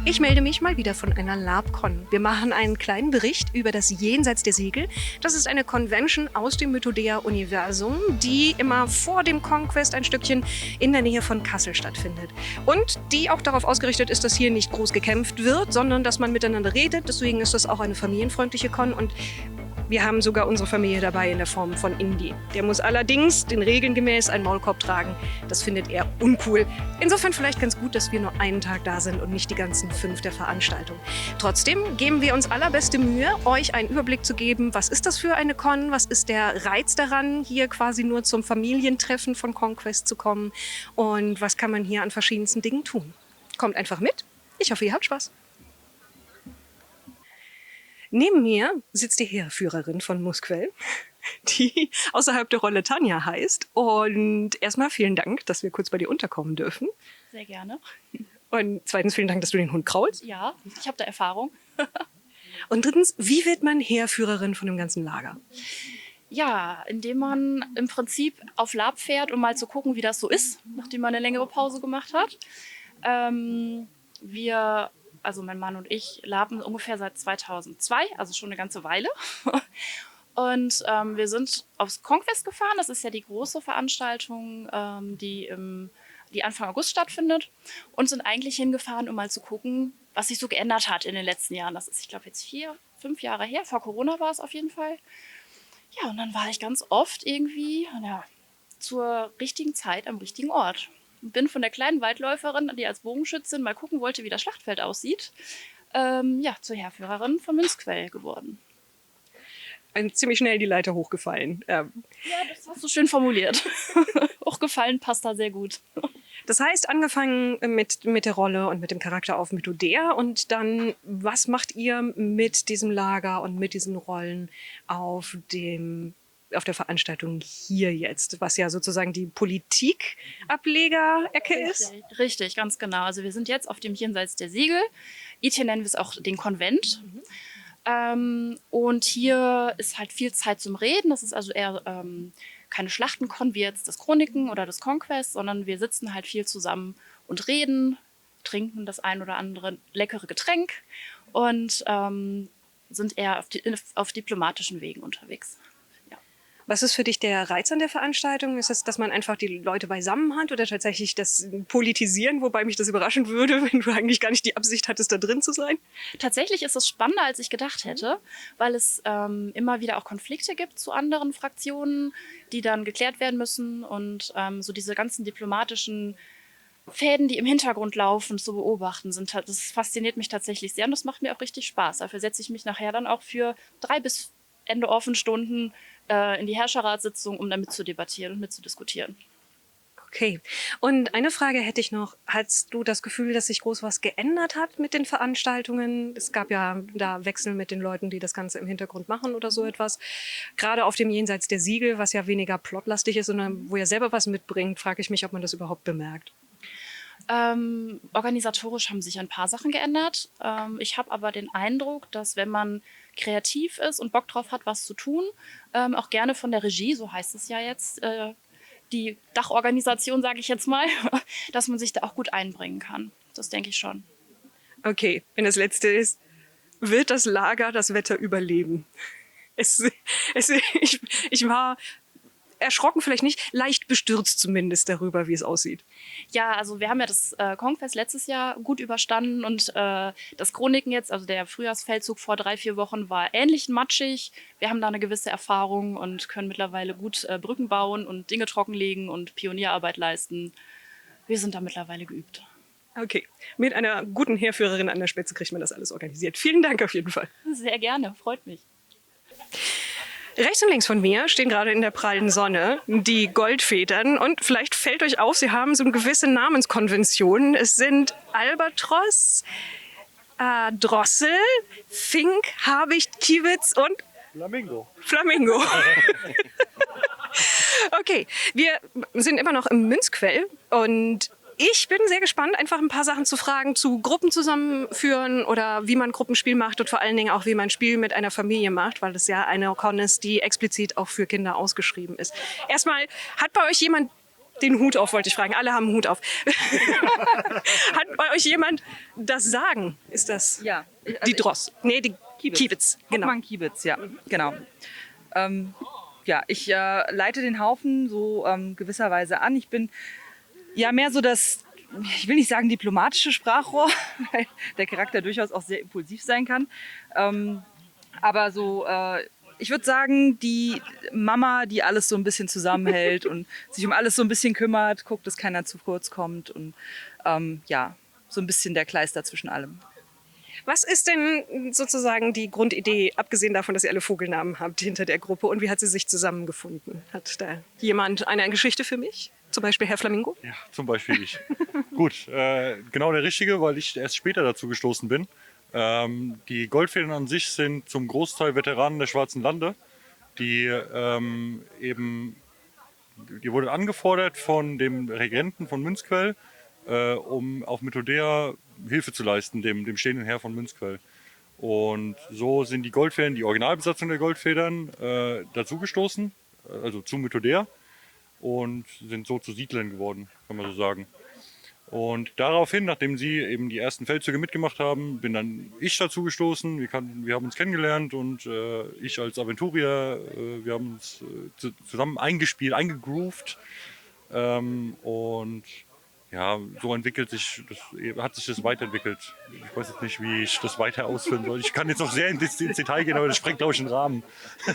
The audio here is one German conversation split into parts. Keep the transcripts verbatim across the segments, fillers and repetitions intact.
Ich melde mich mal wieder von einer LabCon. Wir machen einen kleinen Bericht über das Jenseits der Segel. Das ist eine Convention aus dem Mythodea-Universum, die immer vor dem Conquest ein Stückchen in der Nähe von Kassel stattfindet. Und die auch darauf ausgerichtet ist, dass hier nicht groß gekämpft wird, sondern dass man miteinander redet. Deswegen ist das auch eine familienfreundliche Con und wir haben sogar unsere Familie dabei in der Form von Indy. Der muss allerdings den Regeln gemäß einen Maulkorb tragen. Das findet er uncool. Insofern vielleicht ganz gut, dass wir nur einen Tag da sind und nicht die ganzen fünf der Veranstaltung. Trotzdem geben wir uns allerbeste Mühe, euch einen Überblick zu geben, was ist das für eine Con, was ist der Reiz daran, hier quasi nur zum Familientreffen von Conquest zu kommen und was kann man hier an verschiedensten Dingen tun. Kommt einfach mit. Ich hoffe, ihr habt Spaß. Neben mir sitzt die Heerführerin von Musquell, die außerhalb der Rolle Tanja heißt. Und erstmal vielen Dank, dass wir kurz bei dir unterkommen dürfen. Sehr gerne. Und zweitens vielen Dank, dass du den Hund kraulst. Ja, ich habe da Erfahrung. Und drittens, wie wird man Heerführerin von dem ganzen Lager? Ja, indem man im Prinzip auf Lab fährt, um mal zu gucken, wie das so ist, nachdem man eine längere Pause gemacht hat. Ähm, wir... Also mein Mann und ich laben ungefähr seit zweitausendzwei, also schon eine ganze Weile. Und ähm, wir sind aufs Conquest gefahren. Das ist ja die große Veranstaltung, ähm, die, im, die Anfang August stattfindet. Und sind eigentlich hingefahren, um mal zu gucken, was sich so geändert hat in den letzten Jahren. Das ist, ich glaube, jetzt vier, fünf Jahre her. Vor Corona war es auf jeden Fall. Ja, und dann war ich ganz oft irgendwie ja, zur richtigen Zeit am richtigen Ort. Bin von der kleinen Waldläuferin, die als Bogenschützin mal gucken wollte, wie das Schlachtfeld aussieht, ähm, ja, zur Heerführerin von Münzquell geworden. Ziemlich schnell die Leiter hochgefallen. Ähm. Ja, das hast du schön formuliert. Hochgefallen passt da sehr gut. Das heißt, angefangen mit, mit der Rolle und mit dem Charakter auf Mythodea und dann, was macht ihr mit diesem Lager und mit diesen Rollen auf dem auf der Veranstaltung hier jetzt, was ja sozusagen die Politik-Ableger-Ecke ist? Richtig, richtig, ganz genau. Also wir sind jetzt auf dem Jenseits der Segel. Hier nennen wir es auch den Konvent. Mhm. Ähm, und hier ist halt viel Zeit zum Reden. Das ist also eher ähm, keine Schlachtenkon wie jetzt das Chroniken oder das Conquest, sondern wir sitzen halt viel zusammen und reden, trinken das ein oder andere leckere Getränk und ähm, sind eher auf, die, auf diplomatischen Wegen unterwegs. Was ist für dich der Reiz an der Veranstaltung? Ist es, dass man einfach die Leute beisammen hat oder tatsächlich das Politisieren, wobei mich das überraschen würde, wenn du eigentlich gar nicht die Absicht hattest, da drin zu sein? Tatsächlich ist es spannender, als ich gedacht hätte, weil es ähm, immer wieder auch Konflikte gibt zu anderen Fraktionen, die dann geklärt werden müssen und ähm, so diese ganzen diplomatischen Fäden, die im Hintergrund laufen, zu beobachten, sind, das fasziniert mich tatsächlich sehr und das macht mir auch richtig Spaß. Dafür setze ich mich nachher dann auch für drei bis Ende offen Stunden in die Herrscherratssitzung, um damit zu debattieren und mitzudiskutieren. Okay. Und eine Frage hätte ich noch. Hast du das Gefühl, dass sich groß was geändert hat mit den Veranstaltungen? Es gab ja da Wechsel mit den Leuten, die das Ganze im Hintergrund machen oder so etwas. Gerade auf dem Jenseits der Siegel, was ja weniger plotlastig ist, sondern wo ihr selber was mitbringt, frage ich mich, ob man das überhaupt bemerkt. Ähm, organisatorisch haben sich ein paar Sachen geändert. Ähm, ich habe aber den Eindruck, dass wenn man kreativ ist und Bock drauf hat, was zu tun, ähm, auch gerne von der Regie, so heißt es ja jetzt, äh, die Dachorganisation, sage ich jetzt mal, dass man sich da auch gut einbringen kann. Das denke ich schon. Okay, wenn das Letzte ist, wird das Lager das Wetter überleben? Es, es, ich, ich war erschrocken vielleicht nicht, leicht bestürzt zumindest darüber, wie es aussieht. Ja, also wir haben ja das äh, Conquest letztes Jahr gut überstanden und äh, das Chroniken jetzt, also der Frühjahrsfeldzug vor drei, vier Wochen war ähnlich matschig. Wir haben da eine gewisse Erfahrung und können mittlerweile gut äh, Brücken bauen und Dinge trockenlegen und Pionierarbeit leisten. Wir sind da mittlerweile geübt. Okay, mit einer guten Heerführerin an der Spitze kriegt man das alles organisiert. Vielen Dank auf jeden Fall. Sehr gerne, freut mich. Rechts und links von mir stehen gerade in der prallen Sonne die Goldfedern und vielleicht fällt euch auf, sie haben so eine gewisse Namenskonvention. Es sind Albatros, äh, Drossel, Fink, Habicht, Kiewitz und Flamingo. Flamingo. Okay, wir sind immer noch im Münzquell und ich bin sehr gespannt, einfach ein paar Sachen zu fragen zu Gruppen zusammenführen oder wie man Gruppenspiel macht und vor allen Dingen auch, wie man Spiel mit einer Familie macht, weil das ja eine Con ist, die explizit auch für Kinder ausgeschrieben ist. Erstmal, hat bei euch jemand Den Hut auf, wollte ich fragen. Alle haben einen Hut auf. Hat bei euch jemand das Sagen? Ist das Ja. Also die Dross? Nee, die Kiebitz. Kiebitz. Genau. Hoffmann Kiebitz, ja, genau. Ähm, ja, ich äh, leite den Haufen so ähm, gewisserweise an. Ich bin ja mehr so das, ich will nicht sagen diplomatische Sprachrohr, weil der Charakter durchaus auch sehr impulsiv sein kann. Ähm, aber so, äh, ich würde sagen, die Mama, die alles so ein bisschen zusammenhält und sich um alles so ein bisschen kümmert, guckt, dass keiner zu kurz kommt und ähm, ja, so ein bisschen der Kleister zwischen allem. Was ist denn sozusagen die Grundidee, abgesehen davon, dass ihr alle Vogelnamen habt, hinter der Gruppe? Und wie hat sie sich zusammengefunden? Hat da jemand eine Geschichte für mich? Zum Beispiel Herr Flamingo? Ja, zum Beispiel ich. Gut, äh, genau der Richtige, weil ich erst später dazu gestoßen bin. Ähm, die Goldfedern an sich sind zum Großteil Veteranen der Schwarzen Lande, die ähm, eben, die wurden angefordert von dem Regenten von Münzquell, äh, um auf Mythodea Hilfe zu leisten, dem, dem stehenden Herr von Münzquell. Und so sind die Goldfedern, die Originalbesatzung der Goldfedern, äh, dazugestoßen, also zu Mythodea, und sind so zu Siedlern geworden, kann man so sagen. Und daraufhin, nachdem sie eben die ersten Feldzüge mitgemacht haben, bin dann ich dazu gestoßen. Wir, kann, wir haben uns kennengelernt und äh, ich als Aventurier, äh, wir haben uns äh, zusammen eingespielt, eingegroovt. Ähm, und ja, so entwickelt sich, das, hat sich das weiterentwickelt. Ich weiß jetzt nicht, wie ich das weiter ausführen soll. Ich kann jetzt noch sehr ins Detail gehen, aber das sprengt, glaube ich, den Rahmen.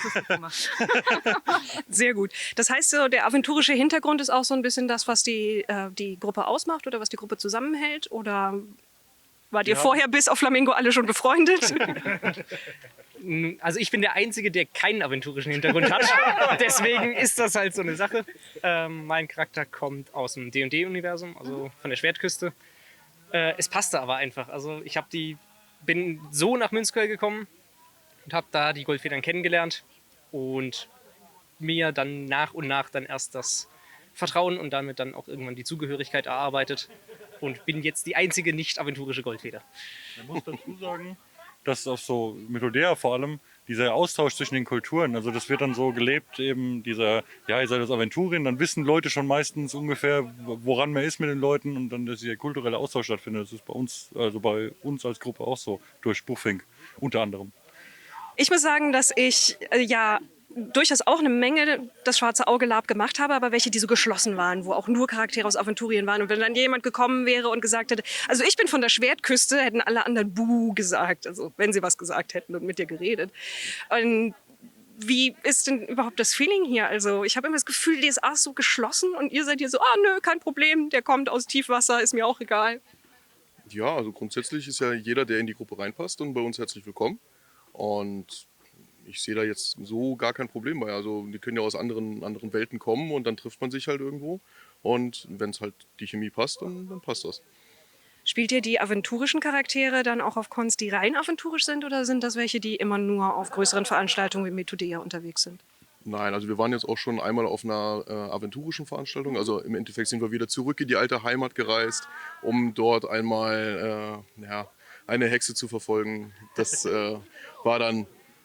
Sehr gut. Das heißt, so, der aventurische Hintergrund ist auch so ein bisschen das, was die, äh, die Gruppe ausmacht oder was die Gruppe zusammenhält? Oder wart ihr Ja. vorher bis auf Flamingo alle schon befreundet? Also ich bin der Einzige, der keinen aventurischen Hintergrund hat. Deswegen ist das halt so eine Sache. Ähm, mein Charakter kommt aus dem D und D-Universum, also von der Schwertküste. Äh, es passte aber einfach. Also ich hab die, bin so nach Münzquell gekommen und habe da die Goldfedern kennengelernt und mir dann nach und nach dann erst das Vertrauen und damit dann auch irgendwann die Zugehörigkeit erarbeitet und bin jetzt die einzige nicht-aventurische Goldfeder. Man muss dazu sagen, dass auf so Mythodea vor allem dieser Austausch zwischen den Kulturen, also das wird dann so gelebt, eben dieser, ja, ihr seid als Aventurien, dann wissen Leute schon meistens ungefähr, woran man ist mit den Leuten und dann, dass dieser kulturelle Austausch stattfindet. Das ist bei uns, also bei uns als Gruppe auch so, durch Buchfink unter anderem. Ich muss sagen, dass ich äh, ja durchaus auch eine Menge das Schwarze Auge Lab gemacht habe, aber welche, die so geschlossen waren, wo auch nur Charaktere aus Aventurien waren. Und wenn dann jemand gekommen wäre und gesagt hätte, also ich bin von der Schwertküste, hätten alle anderen Buh gesagt, also wenn sie was gesagt hätten und mit dir geredet. Und wie ist denn überhaupt das Feeling hier? Also ich habe immer das Gefühl, D S A ist so geschlossen und ihr seid hier so, ah nö, kein Problem, der kommt aus Tiefwasser, ist mir auch egal. Ja, also grundsätzlich ist ja jeder, der in die Gruppe reinpasst, und bei uns herzlich willkommen. Und ich sehe da jetzt so gar kein Problem bei. Also die können ja aus anderen, anderen Welten kommen und dann trifft man sich halt irgendwo. Und wenn es halt die Chemie passt, dann, dann passt das. Spielt ihr die aventurischen Charaktere dann auch auf Cons, die rein aventurisch sind, oder sind das welche, die immer nur auf größeren Veranstaltungen wie Mythodea unterwegs sind? Nein, also wir waren jetzt auch schon einmal auf einer äh, aventurischen Veranstaltung. Also im Endeffekt sind wir wieder zurück in die alte Heimat gereist, um dort einmal äh, ja, eine Hexe zu verfolgen. Das äh, war dann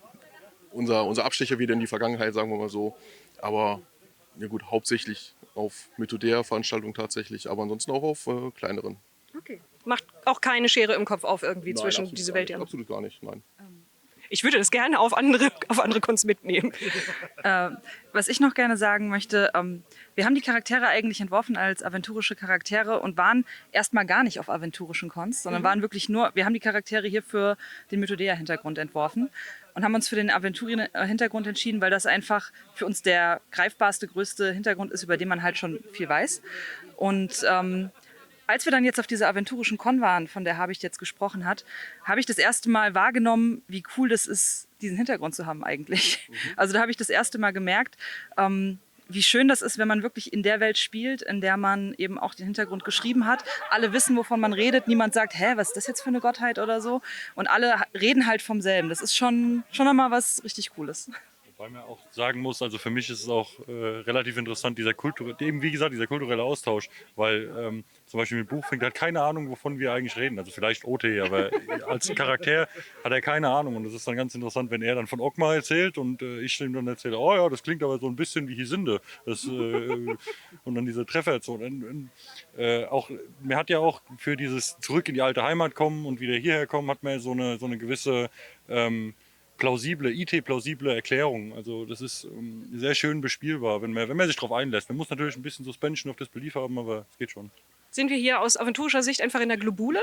unser, unser Abstecher wieder in die Vergangenheit, sagen wir mal so. Aber ja gut, hauptsächlich auf Mythodea-Veranstaltungen tatsächlich, aber ansonsten auch auf äh, kleineren. Okay. Macht auch keine Schere im Kopf auf irgendwie Nein, zwischen absolut diese gar Welt. nicht, absolut gar nicht, nein. Ich würde das gerne auf andere, auf andere Cons mitnehmen. Äh, was ich noch gerne sagen möchte, ähm, wir haben die Charaktere eigentlich entworfen als aventurische Charaktere und waren erstmal gar nicht auf aventurischen Cons, sondern waren wirklich nur, wir haben die Charaktere hier für den Mythodea-Hintergrund entworfen und haben uns für den Aventurien-Hintergrund entschieden, weil das einfach für uns der greifbarste, größte Hintergrund ist, über den man halt schon viel weiß. Und ähm, als wir dann jetzt auf dieser aventurischen Con waren, von der Habicht jetzt gesprochen hat, habe ich das erste Mal wahrgenommen, wie cool das ist, diesen Hintergrund zu haben eigentlich. Mhm. Also da habe ich das erste Mal gemerkt, ähm, wie schön das ist, wenn man wirklich in der Welt spielt, in der man eben auch den Hintergrund geschrieben hat. Alle wissen, wovon man redet. Niemand sagt, hä, was ist das jetzt für eine Gottheit oder so. Und alle reden halt vom selben. Das ist schon, schon einmal was richtig Cooles. Weil man auch sagen muss, also für mich ist es auch äh, relativ interessant, dieser kulturelle, eben wie gesagt, dieser kulturelle Austausch, weil ähm, zum Beispiel mit Buchfink hat keine Ahnung, wovon wir eigentlich reden. Also vielleicht O T, aber als Charakter hat er keine Ahnung. Und es ist dann ganz interessant, wenn er dann von Ogmar erzählt und äh, ich ihm dann erzähle, oh ja, das klingt aber so ein bisschen wie Hisinde. Das, äh, und dann diese Treffer. So. Und, und, äh, auch, man hat ja auch für dieses zurück in die alte Heimat kommen und wieder hierher kommen, hat man so eine, so eine gewisse ähm, plausible, I T-plausible Erklärung. Also das ist ähm, sehr schön bespielbar, wenn man, wenn man sich darauf einlässt. Man muss natürlich ein bisschen Suspension of Disbelief haben, aber es geht schon. Sind wir hier aus aventurischer Sicht einfach in der Globule?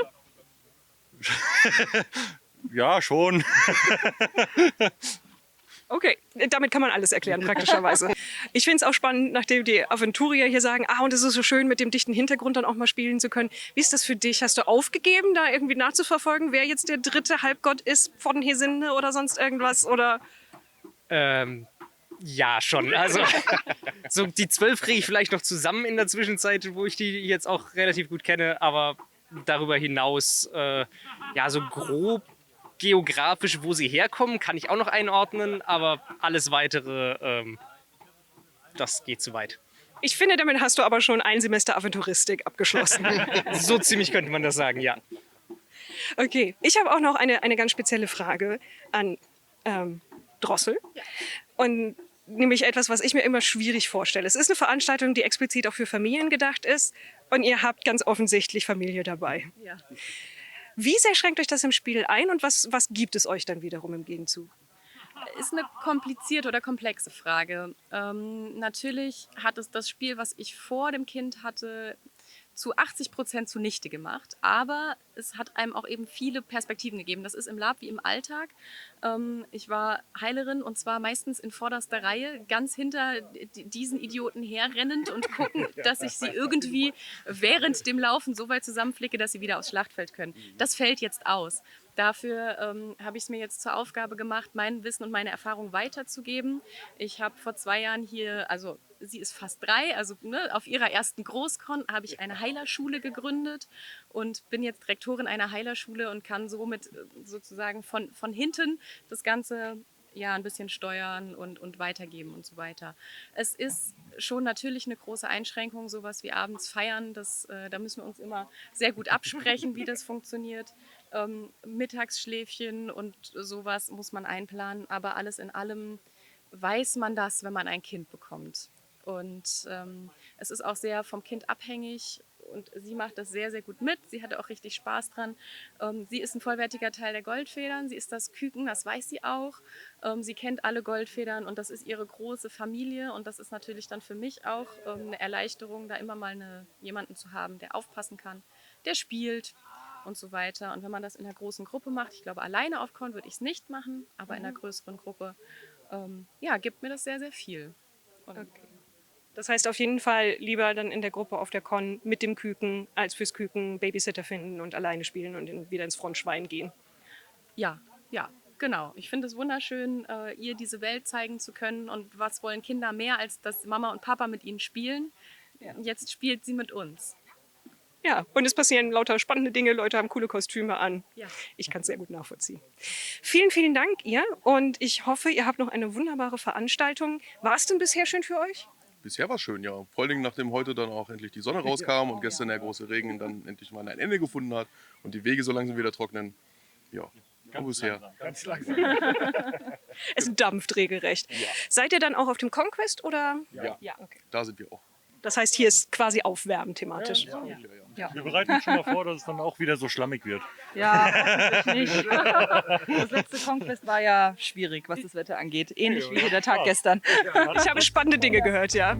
Ja, schon. Okay, damit kann man alles erklären, praktischerweise. Ich finde es auch spannend, nachdem die Aventurier hier sagen, ah, und es ist so schön, mit dem dichten Hintergrund dann auch mal spielen zu können. Wie ist das für dich? Hast du aufgegeben, da irgendwie nachzuverfolgen, wer jetzt der dritte Halbgott ist von Hesinde oder sonst irgendwas? Oder? Ähm, ja, schon. Also so die zwölf kriege ich vielleicht noch zusammen in der Zwischenzeit, wo ich die jetzt auch relativ gut kenne, aber darüber hinaus, äh, ja, so grob geografisch, wo sie herkommen, kann ich auch noch einordnen, aber alles Weitere, ähm, das geht zu weit. Ich finde, damit hast du aber schon ein Semester Aventuristik abgeschlossen. So ziemlich könnte man das sagen, ja. Okay, ich habe auch noch eine, eine ganz spezielle Frage an ähm, Drossel. Und nämlich etwas, was ich mir immer schwierig vorstelle. Es ist eine Veranstaltung, die explizit auch für Familien gedacht ist und ihr habt ganz offensichtlich Familie dabei. Ja. Wie sehr schränkt euch das im Spiel ein und was, was gibt es euch dann wiederum im Gegenzug? Ist eine komplizierte oder komplexe Frage. Ähm, natürlich hat es das Spiel, was ich vor dem Kind hatte, zu achtzig Prozent zunichte gemacht. Aber es hat einem auch eben viele Perspektiven gegeben. Das ist im Lab wie im Alltag. Ähm, ich war Heilerin und zwar meistens in vorderster Reihe, ganz hinter diesen Idioten herrennend und gucken, dass ich sie irgendwie während dem Laufen so weit zusammenflicke, dass sie wieder aufs Schlachtfeld können. Das fällt jetzt aus. Dafür ähm, habe ich es mir jetzt zur Aufgabe gemacht, mein Wissen und meine Erfahrung weiterzugeben. Ich habe vor zwei Jahren hier, also sie ist fast drei, also ne, auf ihrer ersten Großkon habe ich eine Heilerschule gegründet und bin jetzt Rektorin einer Heilerschule und kann somit sozusagen von, von hinten das Ganze ja, ein bisschen steuern und, und weitergeben und so weiter. Es ist schon natürlich eine große Einschränkung, sowas wie abends feiern. Das, äh, da müssen wir uns immer sehr gut absprechen, wie das funktioniert. Ähm, Mittagsschläfchen und sowas muss man einplanen, aber alles in allem weiß man das, wenn man ein Kind bekommt. Und ähm, es ist auch sehr vom Kind abhängig und sie macht das sehr, sehr gut mit. Sie hatte auch richtig Spaß dran. Ähm, sie ist ein vollwertiger Teil der Goldfedern. Sie ist das Küken, das weiß sie auch. Ähm, sie kennt alle Goldfedern und das ist ihre große Familie. Und das ist natürlich dann für mich auch ähm, eine Erleichterung, da immer mal eine, jemanden zu haben, der aufpassen kann, der spielt und so weiter. Und wenn man das in einer großen Gruppe macht, ich glaube, alleine auf Con würde ich es nicht machen, aber in einer größeren Gruppe, ähm, ja, gibt mir das sehr, sehr viel. Und Okay. Das heißt auf jeden Fall lieber dann in der Gruppe auf der Con mit dem Küken, als fürs Küken Babysitter finden und alleine spielen und in, wieder ins Frontschwein gehen. Ja, ja, genau. Ich finde es wunderschön, äh, ihr diese Welt zeigen zu können. Und was wollen Kinder mehr, als dass Mama und Papa mit ihnen spielen? Ja. Jetzt spielt sie mit uns. Ja, und es passieren lauter spannende Dinge, Leute haben coole Kostüme an. Ja. Ich kann es sehr gut nachvollziehen. Vielen, vielen Dank ihr und ich hoffe, ihr habt noch eine wunderbare Veranstaltung. War es denn bisher schön für euch? Bisher war es schön, ja. Vor allen Dingen, nachdem heute dann auch endlich die Sonne rauskam und gestern der große Regen dann endlich mal ein Ende gefunden hat und die Wege so langsam wieder trocknen. Ja, aber bisher. Ganz langsam. Es dampft regelrecht. Ja. Seid ihr dann auch auf dem Conquest oder? Ja, Ja, okay. da sind wir auch. Das heißt, hier ist quasi Aufwärmen thematisch. Ja, ja, ja. Wir bereiten uns schon mal vor, dass es dann auch wieder so schlammig wird. Ja, hoffentlich nicht. Das letzte Conquest war ja schwierig, was das Wetter angeht. Ähnlich wie der Tag gestern. Ich habe spannende Dinge gehört, ja.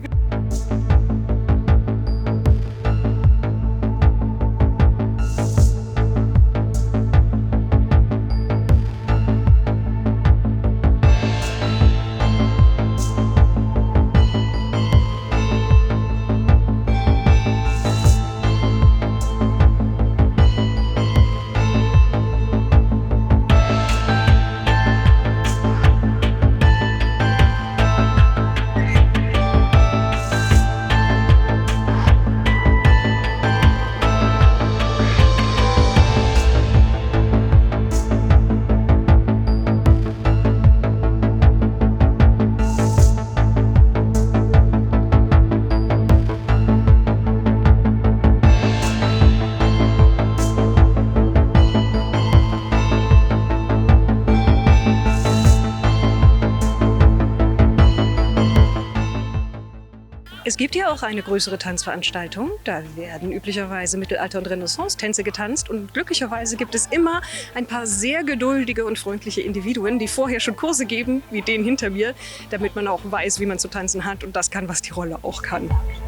Es gibt ja auch eine größere Tanzveranstaltung. Da werden üblicherweise Mittelalter- und Renaissance-Tänze getanzt. Und glücklicherweise gibt es immer ein paar sehr geduldige und freundliche Individuen, die vorher schon Kurse geben, wie den hinter mir, damit man auch weiß, wie man zu tanzen hat und das kann, was die Rolle auch kann.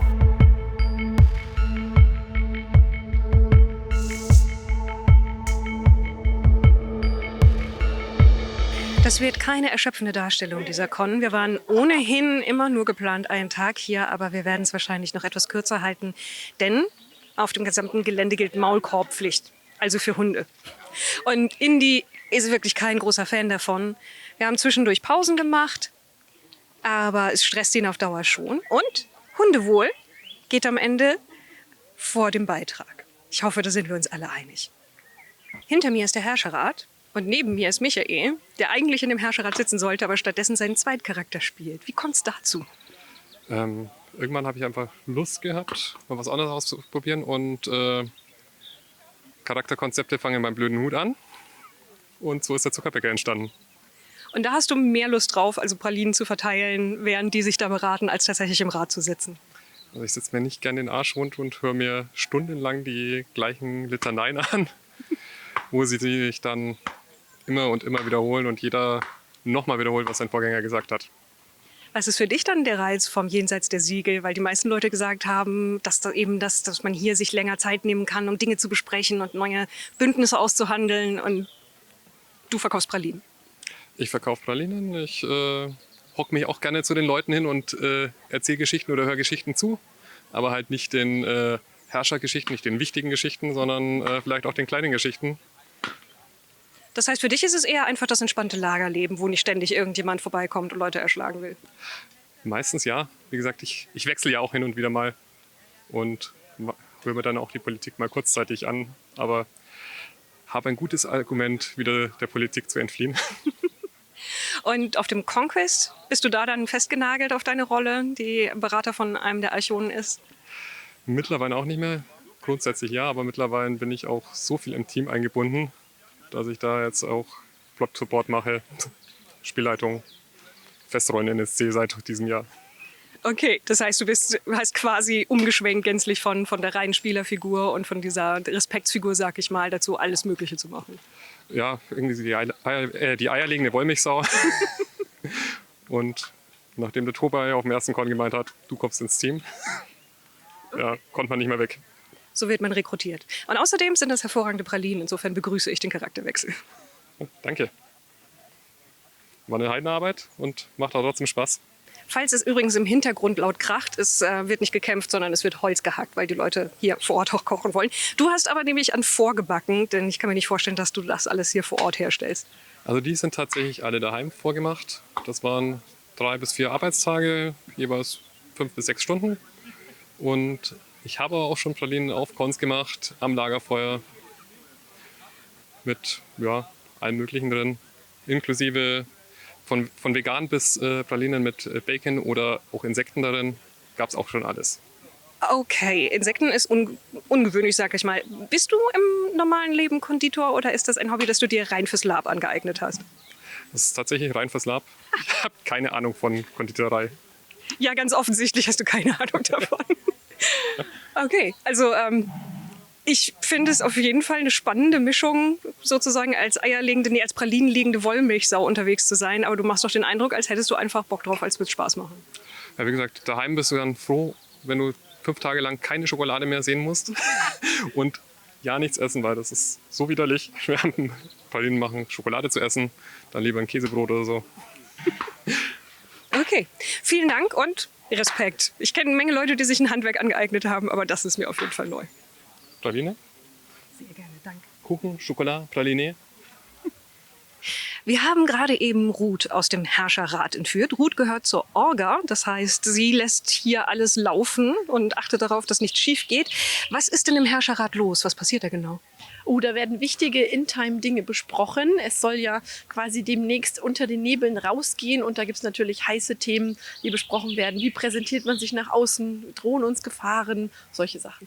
Das wird keine erschöpfende Darstellung dieser Con. Wir waren ohnehin immer nur geplant einen Tag hier, aber wir werden es wahrscheinlich noch etwas kürzer halten, denn auf dem gesamten Gelände gilt Maulkorbpflicht, also für Hunde. Und Indy ist wirklich kein großer Fan davon. Wir haben zwischendurch Pausen gemacht, aber es stresst ihn auf Dauer schon. Und Hundewohl geht am Ende vor dem Beitrag. Ich hoffe, da sind wir uns alle einig. Hinter mir ist der Herrscherrat. Und neben mir ist Michael, der eigentlich in dem Herrscherrat sitzen sollte, aber stattdessen seinen Zweitcharakter spielt. Wie kommt es dazu? Ähm, irgendwann habe ich einfach Lust gehabt, mal was anderes auszuprobieren und äh, Charakterkonzepte fangen in meinem blöden Hut an. Und so ist der Zuckerbäcker entstanden. Und da hast du mehr Lust drauf, also Pralinen zu verteilen, während die sich da beraten, als tatsächlich im Rat zu sitzen. Also ich sitze mir nicht gerne den Arsch rund und höre mir stundenlang die gleichen Litaneien an, wo sie sich dann immer und immer wiederholen und jeder nochmal wiederholt, was sein Vorgänger gesagt hat. Was ist für dich dann der Reiz vom Jenseits der Siegel? Weil die meisten Leute gesagt haben, dass da eben das, dass man hier sich länger Zeit nehmen kann, um Dinge zu besprechen und neue Bündnisse auszuhandeln. Und du verkaufst Pralinen. Ich verkaufe Pralinen. Ich äh, hocke mich auch gerne zu den Leuten hin und äh, erzähle Geschichten oder höre Geschichten zu. Aber halt nicht den äh, Herrschergeschichten, nicht den wichtigen Geschichten, sondern äh, vielleicht auch den kleinen Geschichten. Das heißt, für dich ist es eher einfach das entspannte Lagerleben, wo nicht ständig irgendjemand vorbeikommt und Leute erschlagen will. Meistens ja. Wie gesagt, ich, ich wechsle ja auch hin und wieder mal und höre mir dann auch die Politik mal kurzzeitig an. Aber habe ein gutes Argument, wieder der Politik zu entfliehen. Und auf dem Conquest, bist du da dann festgenagelt auf deine Rolle, die Berater von einem der Archonen ist? Mittlerweile auch nicht mehr. Grundsätzlich ja, aber mittlerweile bin ich auch so viel im Team eingebunden, dass ich da jetzt auch Plot-Support mache, Spielleitung, Festrollen N S C seit diesem Jahr. Okay, das heißt, du bist, hast quasi umgeschwenkt gänzlich von, von der reinen Spielerfigur und von dieser Respektsfigur, sag ich mal, dazu alles Mögliche zu machen. Ja, irgendwie die, Eier, äh, die eierlegende Wollmilchsau. Und nachdem der Tobay auf dem ersten Con gemeint hat, du kommst ins Team, ja, konnte man nicht mehr weg. So wird man rekrutiert. Und außerdem sind das hervorragende Pralinen. Insofern begrüße ich den Charakterwechsel. Danke. War eine Heidenarbeit und macht auch trotzdem Spaß. Falls es übrigens im Hintergrund laut kracht, es äh, wird nicht gekämpft, sondern es wird Holz gehackt, weil die Leute hier vor Ort auch kochen wollen. Du hast aber nämlich an vorgebacken, denn ich kann mir nicht vorstellen, dass du das alles hier vor Ort herstellst. Also die sind tatsächlich alle daheim vorgemacht. Das waren drei bis vier Arbeitstage, jeweils fünf bis sechs Stunden. Und ich habe auch schon Pralinen auf Cons gemacht, am Lagerfeuer, mit ja, allem Möglichen drin, inklusive von, von vegan bis äh, Pralinen mit äh, Bacon oder auch Insekten darin, gab es auch schon alles. Okay, Insekten ist un ungewöhnlich, sag ich mal. Bist du im normalen Leben Konditor oder ist das ein Hobby, das du dir rein fürs Lab angeeignet hast? Das ist tatsächlich rein fürs Lab. Ich habe keine Ahnung von Konditorei. Ja, ganz offensichtlich hast du keine Ahnung davon. Okay, also ähm, ich finde es auf jeden Fall eine spannende Mischung, sozusagen als eierlegende, nee, als pralinenlegende Wollmilchsau unterwegs zu sein. Aber du machst doch den Eindruck, als hättest du einfach Bock drauf, als würde es Spaß machen. Ja, wie gesagt, daheim bist du dann froh, wenn du fünf Tage lang keine Schokolade mehr sehen musst und ja nichts essen, weil das ist so widerlich. Wir haben Pralinen machen, Schokolade zu essen, dann lieber ein Käsebrot oder so. Okay, vielen Dank und Respekt. Ich kenne eine Menge Leute, die sich ein Handwerk angeeignet haben, aber das ist mir auf jeden Fall neu. Praline? Sehr gerne, danke. Kuchen, Schokolade, Praline? Wir haben gerade eben Ruth aus dem Herrscherrat entführt. Ruth gehört zur Orga, das heißt, sie lässt hier alles laufen und achtet darauf, dass nichts schief geht. Was ist denn im Herrscherrat los? Was passiert da genau? Oh, da werden wichtige In-Time-Dinge besprochen. Es soll ja quasi demnächst unter den Nebeln rausgehen und da gibt es natürlich heiße Themen, die besprochen werden. Wie präsentiert man sich nach außen? Drohen uns Gefahren? Solche Sachen.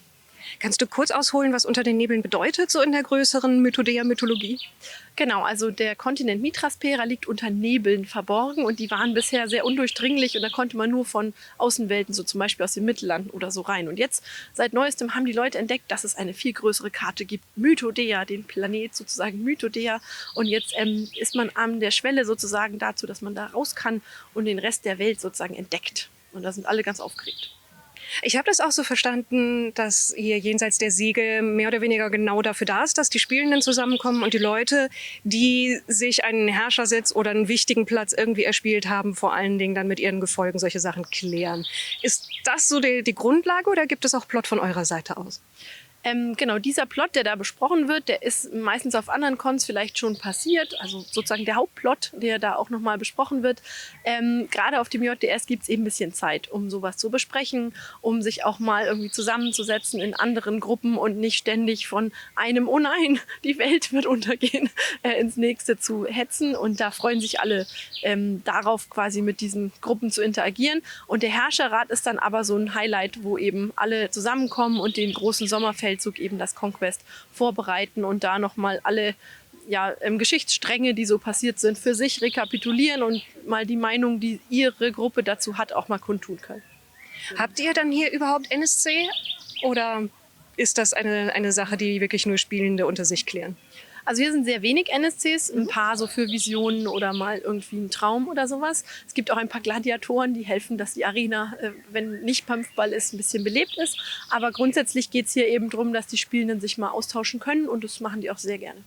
Kannst du kurz ausholen, was unter den Nebeln bedeutet, so in der größeren Mythodea-Mythologie? Genau, also der Kontinent Mithraspera liegt unter Nebeln verborgen und die waren bisher sehr undurchdringlich und da konnte man nur von Außenwelten, so zum Beispiel aus dem Mittelland oder so rein. Und jetzt, seit neuestem, haben die Leute entdeckt, dass es eine viel größere Karte gibt, Mythodea, den Planet sozusagen Mythodea. Und jetzt ähm, ist man an der Schwelle sozusagen dazu, dass man da raus kann und den Rest der Welt sozusagen entdeckt. Und da sind alle ganz aufgeregt. Ich habe das auch so verstanden, dass hier jenseits der Siegel mehr oder weniger genau dafür da ist, dass die Spielenden zusammenkommen und die Leute, die sich einen Herrschersitz oder einen wichtigen Platz irgendwie erspielt haben, vor allen Dingen dann mit ihren Gefolgen solche Sachen klären. Ist das so die, die Grundlage oder gibt es auch Plot von eurer Seite aus? Ähm, genau, dieser Plot, der da besprochen wird, der ist meistens auf anderen Cons vielleicht schon passiert. Also sozusagen der Hauptplot, der da auch nochmal besprochen wird. Ähm, gerade auf dem J D S gibt es eben ein bisschen Zeit, um sowas zu besprechen, um sich auch mal irgendwie zusammenzusetzen in anderen Gruppen und nicht ständig von einem, oh nein, die Welt wird untergehen, äh, ins nächste zu hetzen. Und da freuen sich alle ähm, darauf, quasi mit diesen Gruppen zu interagieren. Und der Herrscherrat ist dann aber so ein Highlight, wo eben alle zusammenkommen und den großen Sommerfeldzug eben das Conquest vorbereiten und da nochmal alle ja, ähm, Geschichtsstränge, die so passiert sind, für sich rekapitulieren und mal die Meinung, die ihre Gruppe dazu hat, auch mal kundtun können. Habt ihr dann hier überhaupt N S C oder ist das eine, eine Sache, die wirklich nur Spielende unter sich klären? Also wir sind sehr wenig N S Cs, ein paar so für Visionen oder mal irgendwie ein Traum oder sowas. Es gibt auch ein paar Gladiatoren, die helfen, dass die Arena, äh, wenn nicht Kampfball ist, ein bisschen belebt ist. Aber grundsätzlich geht es hier eben darum, dass die Spielenden sich mal austauschen können und das machen die auch sehr gerne.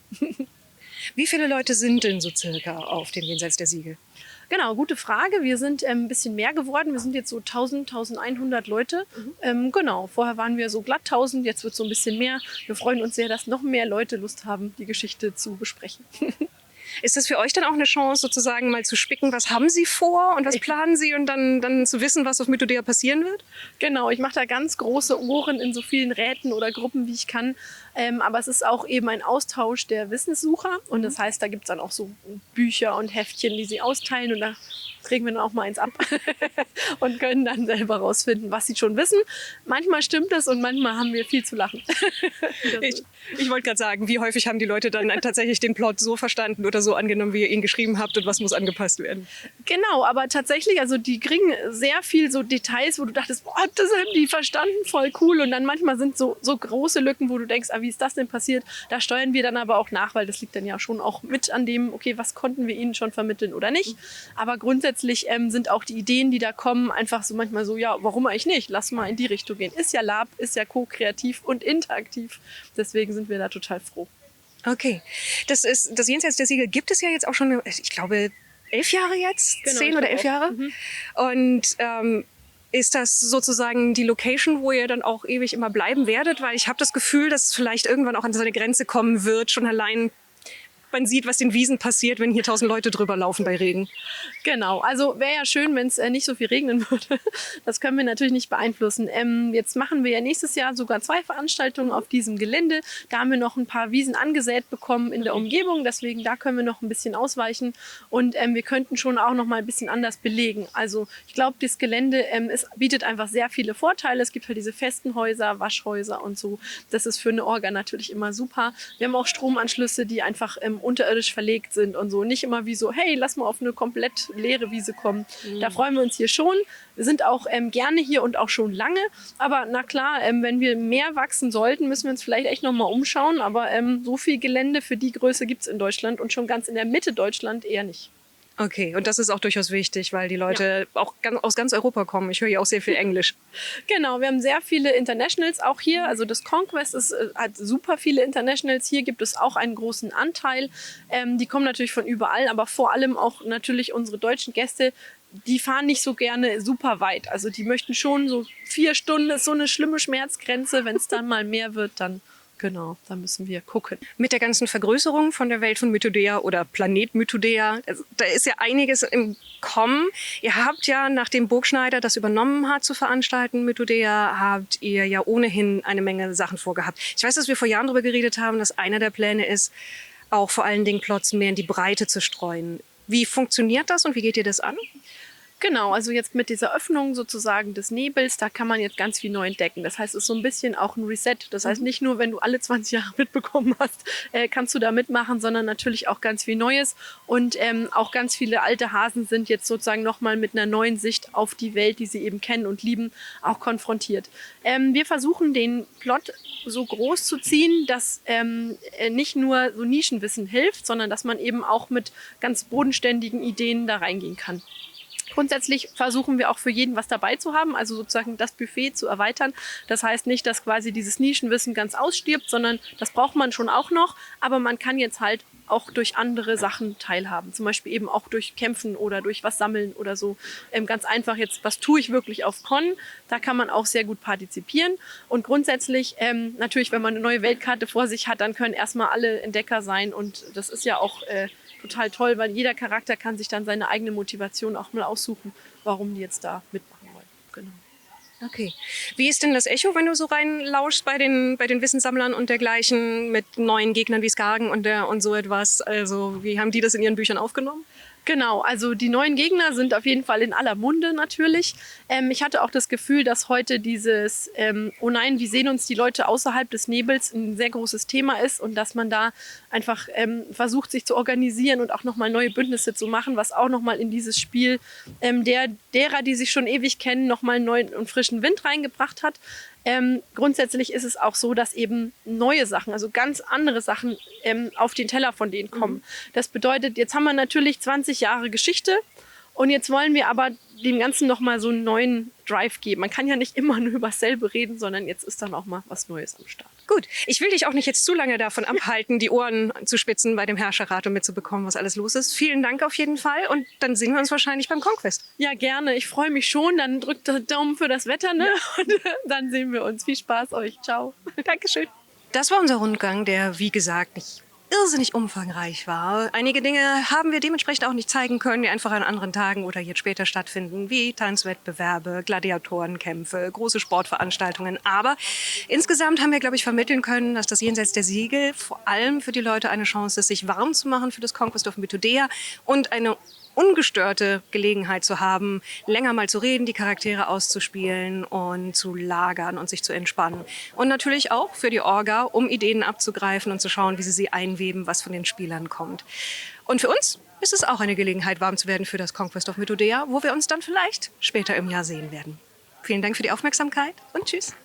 Wie viele Leute sind denn so circa auf dem Jenseits der Siegel? Genau, gute Frage. Wir sind ähm, ein bisschen mehr geworden. Wir sind jetzt so tausend, tausendeinhundert Leute. Mhm. Ähm, genau, vorher waren wir so glatt tausend, jetzt wird es so ein bisschen mehr. Wir freuen uns sehr, dass noch mehr Leute Lust haben, die Geschichte zu besprechen. Ist das für euch dann auch eine Chance, sozusagen mal zu spicken, was haben Sie vor und was planen Sie und dann, dann zu wissen, was auf Mythodea passieren wird? Genau, ich mache da ganz große Ohren in so vielen Räten oder Gruppen, wie ich kann. Ähm, aber es ist auch eben ein Austausch der Wissenssucher. Und das heißt, da gibt es dann auch so Bücher und Heftchen, die sie austeilen. Und da kriegen wir dann auch mal eins ab und können dann selber rausfinden, was sie schon wissen. Manchmal stimmt es und manchmal haben wir viel zu lachen. ich ich wollte gerade sagen, wie häufig haben die Leute dann tatsächlich den Plot so verstanden oder so angenommen, wie ihr ihn geschrieben habt und was muss angepasst werden? Genau, aber tatsächlich, also die kriegen sehr viel so Details, wo du dachtest, boah, das haben die verstanden, voll cool. Und dann manchmal sind so, so große Lücken, wo du denkst, ah, wie ist das denn passiert? Da steuern wir dann aber auch nach, weil das liegt dann ja schon auch mit an dem, okay, was konnten wir ihnen schon vermitteln oder nicht. Aber grundsätzlich ähm, sind auch die Ideen, die da kommen, einfach so manchmal so, ja, warum eigentlich nicht? Lass mal in die Richtung gehen. Ist ja Lab, ist ja ko-kreativ und interaktiv. Deswegen sind wir da total froh. Okay, das ist das Jenseits der Siegel gibt es ja jetzt auch schon, ich glaube, elf Jahre jetzt, Genau, zehn ich oder glaub elf auch. Jahre. Mhm. Und ähm, ist das sozusagen die Location, wo ihr dann auch ewig immer bleiben werdet? Weil ich habe das Gefühl, dass es vielleicht irgendwann auch an seine Grenze kommen wird, schon allein man sieht, was den Wiesen passiert, wenn hier tausend Leute drüber laufen bei Regen. Genau, also wäre ja schön, wenn es äh, nicht so viel regnen würde. Das können wir natürlich nicht beeinflussen. Ähm, jetzt machen wir ja nächstes Jahr sogar zwei Veranstaltungen auf diesem Gelände. Da haben wir noch ein paar Wiesen angesät bekommen in der Umgebung, deswegen da können wir noch ein bisschen ausweichen und ähm, wir könnten schon auch noch mal ein bisschen anders belegen. Also ich glaube, das Gelände ähm, es bietet einfach sehr viele Vorteile. Es gibt halt diese festen Häuser, Waschhäuser und so. Das ist für eine Orga natürlich immer super. Wir haben auch Stromanschlüsse, die einfach ähm, unterirdisch verlegt sind und so. Nicht immer wie so, hey, lass mal auf eine komplett leere Wiese kommen. Mhm. Da freuen wir uns hier schon. Wir sind auch ähm, gerne hier und auch schon lange. Aber na klar, ähm, wenn wir mehr wachsen sollten, müssen wir uns vielleicht echt noch mal umschauen. Aber ähm, so viel Gelände für die Größe gibt es in Deutschland und schon ganz in der Mitte Deutschland eher nicht. Okay, und das ist auch durchaus wichtig, weil die Leute ja. auch ganz, aus ganz Europa kommen. Ich höre hier auch sehr viel Englisch. Genau, wir haben sehr viele Internationals auch hier. Also das Conquest ist, hat super viele Internationals. Hier gibt es auch einen großen Anteil. Ähm, die kommen natürlich von überall, aber vor allem auch natürlich unsere deutschen Gäste. Die fahren nicht so gerne super weit. Also die möchten schon so vier Stunden, ist so eine schlimme Schmerzgrenze. Wenn es dann mal mehr wird, dann genau, da müssen wir gucken. Mit der ganzen Vergrößerung von der Welt von Mythodea oder Planet Mythodea, also da ist ja einiges im Kommen. Ihr habt ja, nachdem Burgschneider das übernommen hat zu veranstalten, Mythodea, habt ihr ja ohnehin eine Menge Sachen vorgehabt. Ich weiß, dass wir vor Jahren darüber geredet haben, dass einer der Pläne ist, auch vor allen Dingen Plots mehr in die Breite zu streuen. Wie funktioniert das und wie geht ihr das an? Genau, also jetzt mit dieser Öffnung sozusagen des Nebels, da kann man jetzt ganz viel neu entdecken. Das heißt, es ist so ein bisschen auch ein Reset. Das heißt, nicht nur, wenn du alle zwanzig Jahre mitbekommen hast, äh, kannst du da mitmachen, sondern natürlich auch ganz viel Neues. Und ähm, auch ganz viele alte Hasen sind jetzt sozusagen nochmal mit einer neuen Sicht auf die Welt, die sie eben kennen und lieben, auch konfrontiert. Ähm, wir versuchen den Plot so groß zu ziehen, dass ähm, nicht nur so Nischenwissen hilft, sondern dass man eben auch mit ganz bodenständigen Ideen da reingehen kann. Grundsätzlich versuchen wir auch für jeden was dabei zu haben, also sozusagen das Buffet zu erweitern. Das heißt nicht, dass quasi dieses Nischenwissen ganz ausstirbt, sondern das braucht man schon auch noch. Aber man kann jetzt halt auch durch andere Sachen teilhaben. Zum Beispiel eben auch durch Kämpfen oder durch was sammeln oder so. Ähm, ganz einfach jetzt, was tue ich wirklich auf Con? Da kann man auch sehr gut partizipieren. Und grundsätzlich, ähm, natürlich, wenn man eine neue Weltkarte vor sich hat, dann können erstmal alle Entdecker sein. Und das ist ja auch äh, total toll, weil jeder Charakter kann sich dann seine eigene Motivation auch mal aussuchen, warum die jetzt da mitmachen wollen. Genau. Okay. Wie ist denn das Echo, wenn du so reinlauschst bei den, bei den Wissenssammlern und dergleichen mit neuen Gegnern wie Skagen und, der, und so etwas? Also wie haben die das in ihren Büchern aufgenommen? Genau, also die neuen Gegner sind auf jeden Fall in aller Munde natürlich. Ähm, ich hatte auch das Gefühl, dass heute dieses ähm, oh nein, wie sehen uns die Leute außerhalb des Nebels ein sehr großes Thema ist und dass man da einfach ähm, versucht, sich zu organisieren und auch nochmal neue Bündnisse zu machen, was auch nochmal in dieses Spiel ähm, der, derer, die sich schon ewig kennen, nochmal einen neuen und frischen Wind reingebracht hat. Ähm, grundsätzlich ist es auch so, dass eben neue Sachen, also ganz andere Sachen ähm, auf den Teller von denen kommen. Mhm. Das bedeutet, jetzt haben wir natürlich zwanzig Jahre Geschichte und jetzt wollen wir aber dem Ganzen nochmal so einen neuen Drive geben. Man kann ja nicht immer nur über dasselbe reden, sondern jetzt ist dann auch mal was Neues am Start. Gut, ich will dich auch nicht jetzt zu lange davon abhalten, die Ohren zu spitzen bei dem Herrscherrat und mitzubekommen, was alles los ist. Vielen Dank auf jeden Fall und dann sehen wir uns wahrscheinlich beim Conquest. Ja, gerne. Ich freue mich schon. Dann drückt der Daumen für das Wetter, ne? Ja. Und dann sehen wir uns. Viel Spaß euch. Ciao. Dankeschön. Das war unser Rundgang, der, wie gesagt, nicht irrsinnig umfangreich war. Einige Dinge haben wir dementsprechend auch nicht zeigen können, die einfach an anderen Tagen oder jetzt später stattfinden, wie Tanzwettbewerbe, Gladiatorenkämpfe, große Sportveranstaltungen. Aber insgesamt haben wir, glaube ich, vermitteln können, dass das Jenseits der Siegel vor allem für die Leute eine Chance ist, sich warm zu machen für das Conquest of Mythodea und eine ungestörte Gelegenheit zu haben, länger mal zu reden, die Charaktere auszuspielen und zu lagern und sich zu entspannen. Und natürlich auch für die Orga, um Ideen abzugreifen und zu schauen, wie sie sie einweben, was von den Spielern kommt. Und für uns ist es auch eine Gelegenheit, warm zu werden für das Conquest of Mythodea, wo wir uns dann vielleicht später im Jahr sehen werden. Vielen Dank für die Aufmerksamkeit und tschüss.